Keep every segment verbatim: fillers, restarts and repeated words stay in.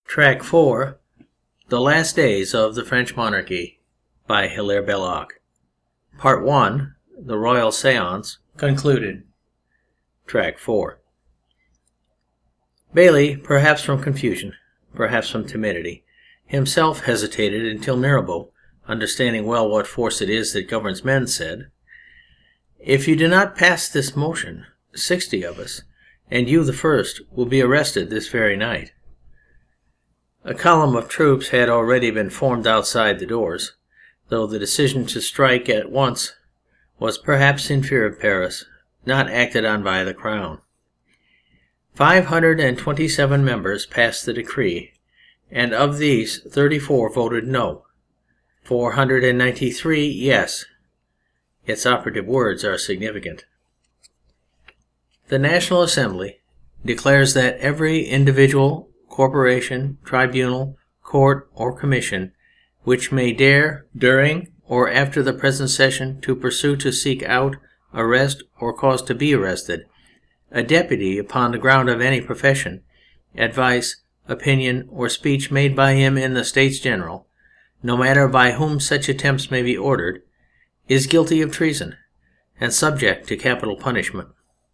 Track four, The Last Days of the French Monarchy, by Hilaire Belloc. Part one, The Royal Seance, concluded. Track four. Bailly, perhaps from confusion, perhaps from timidity, himself hesitated until Mirabeau, understanding well what force it is that governs men, said, "If you do not pass this motion, sixty of us, and you the first, will be arrested this very night." A column of troops had already been formed outside the doors, though the decision to strike at once was perhaps in fear of Paris, not acted on by the Crown. Five hundred and twenty-seven members passed the decree, and of these thirty-four voted no, four hundred and ninety-three yes. Its operative words are significant. The National Assembly declares that every individual, corporation, tribunal, court, or commission which may dare, during or after the present session, to pursue, to seek out, arrest, or cause to be arrested, a deputy upon the ground of any profession, advice, opinion, or speech made by him in the States General, no matter by whom such attempts may be ordered, is guilty of treason, and subject to capital punishment.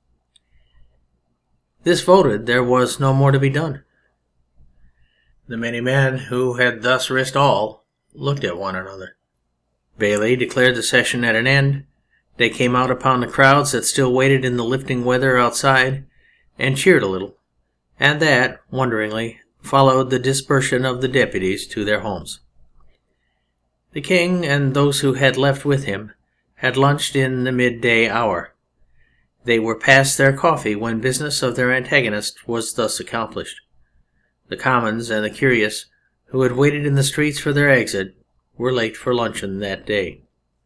This voted, there was no more to be done. The many men who had thus risked all looked at one another. Bailly declared the session at an end. They came out upon the crowds that still waited in the lifting weather outside, and cheered a little, and that, wonderingly, followed the dispersion of the deputies to their homes. The king and those who had left with him had lunched in the midday hour. They were past their coffee when business of their antagonist was thus accomplished. The commons and the curious, who had waited in the streets for their exit, were late for luncheon that day.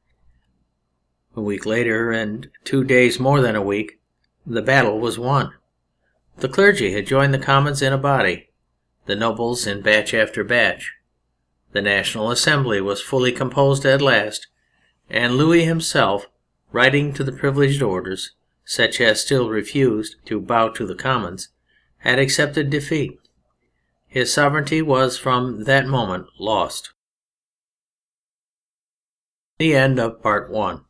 A week later, and two days more than a week, the battle was won. The clergy had joined the commons in a body, the nobles in batch after batch. The National Assembly was fully composed at last, and Louis himself, writing to the privileged orders, such as still refused to bow to the commons, had accepted defeat. His sovereignty was from that moment lost. The end of Part one.